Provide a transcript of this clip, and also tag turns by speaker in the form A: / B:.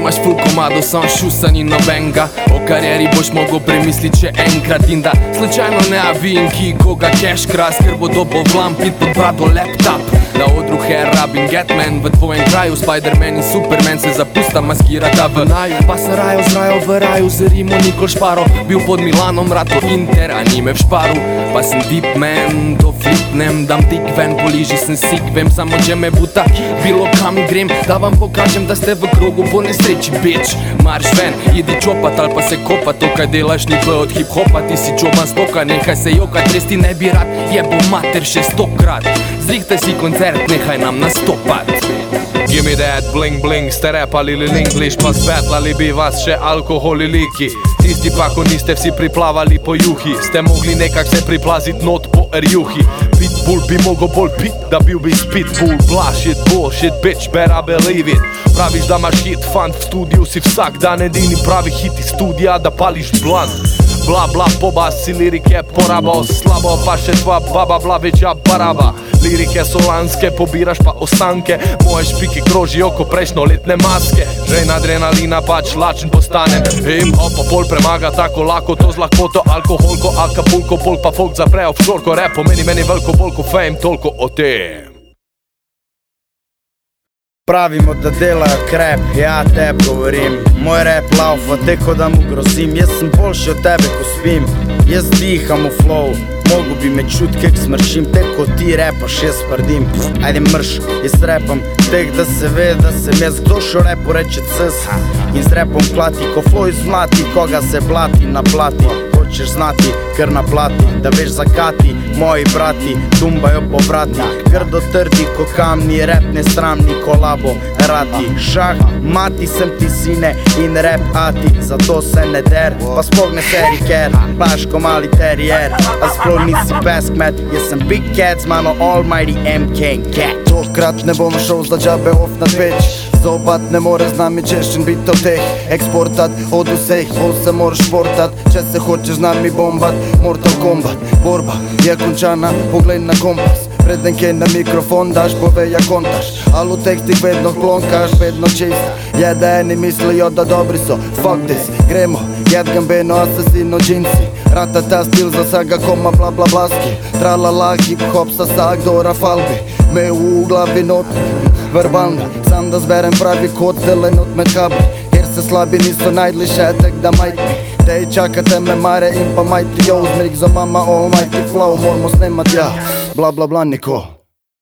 A: imaš full komado, sam šusan in nobenga. O karijeri boš mogel premislit še enkrat. In da slučajno ne avin, ki koga cash kras, ker bo dobo vlam pit pod brado laptop. Na odru Hair Robin Gatman, v tvojem kraju Spider-Man in Superman se zapusta maskirata v naju. Pa se rajo zrajo v raju z Rimo Nikol Šparo, bil pod Milanom, rato Inter, a nime v Šparu. Pa sem deep man, to flipnem, dam tik ven, poliži sem sik, vem samo če me buta, bilo kam grem, da vam pokažem, da ste v krogu po nesreči, bitch. Marš ven, idi čopat ali pa se kopat, to kaj delaš ni B od hip-hopa, ti si čoban stoka, nehaj se jokat, res ti ne bi rad, jebo mater še 100-krat. Zrihtaj si koncert, nehaj nam nastopat.
B: Give me that bling bling, ste repali English, pa spetlali bi vas še alkoholi liki. Tisti pa ko niste vsi priplavali po juhi, ste mogli nekak se priplazit not po rjuhi. Pitbull bi mogo bolj pit, da bil bi spitbull. Blah shit, bullshit, bitch, better believe it. Praviš da imaš hit, fan v studiju si vsak dan, edini pravi hit iz studija da pališ blunt. Bla bla pobasi, lirike poraba, slabo pa še tvoja baba bla večja baraba. Lirike so lanske, pobiraš pa ostanke, moje špiki krožijo ko prejšnjoletne maske. Žejn adrenalina pač lačen postanem, hip-hop pa pol premaga tako lako, to z lahkoto, alkoholko, Acapulco, pol pa folk zapre offshorko, rap pomeni meni veliko bolj ko fame, toliko o tem.
C: Pravimo da delajo krep, ja tebi govorim. Moj rap laufa, teko da mu grozim. Jaz sem boljši od tebe ko spim. Jaz diham v flow, mogu bi me čut kak smršim. Teko ti repaš, jaz sprdim. Ajde mrš, jaz repam, tek da se ve da sem jaz. Kdo šo repu reče cs in z repom klati, ko flow izmlati, koga se blati naplati. Hočeš znati, ker naplati, da veš zakati, moji brati dumbajo po vrati. Grdo trdi ko kamni, rap nesramni kolabo rati. Šah, mati sem ti sine in rap ati, zato se ne der, pa sploh ne seri ker, baš ko mali terier. A sploh nisi pes kmet, jaz sem big cat, z mano almighty MK cat.
D: Tokrat ne bom šel za džabe off na Twitch, zobat ne more z nami češčen bit od teh. Eksportat od vseh, bolj se moraš športat, če se hočeš z nami bombat. Mortal Kombat, borba je končana, poglej na kompas. Preden kaj na mikrofon daš, poveja kontaš, al v tekstih vedno klonkaš, vedno čist. Je da eni mislijo da dobri so, fuck this, gremo, jed gambeno, asesino, džinsi. Ratata stil za saga koma bla bla blaski, tralala hip hop sa sagdora falbi. Me u glavi not, verbalni, sam da zberem pravi kod, delen od med kabli. Jer se slabi niso najdli še tek da majt mi. Tej čakate me mare in pa majti, yo, zmik za mama almighty flow, moramo snemat ja, bla bla bla niko.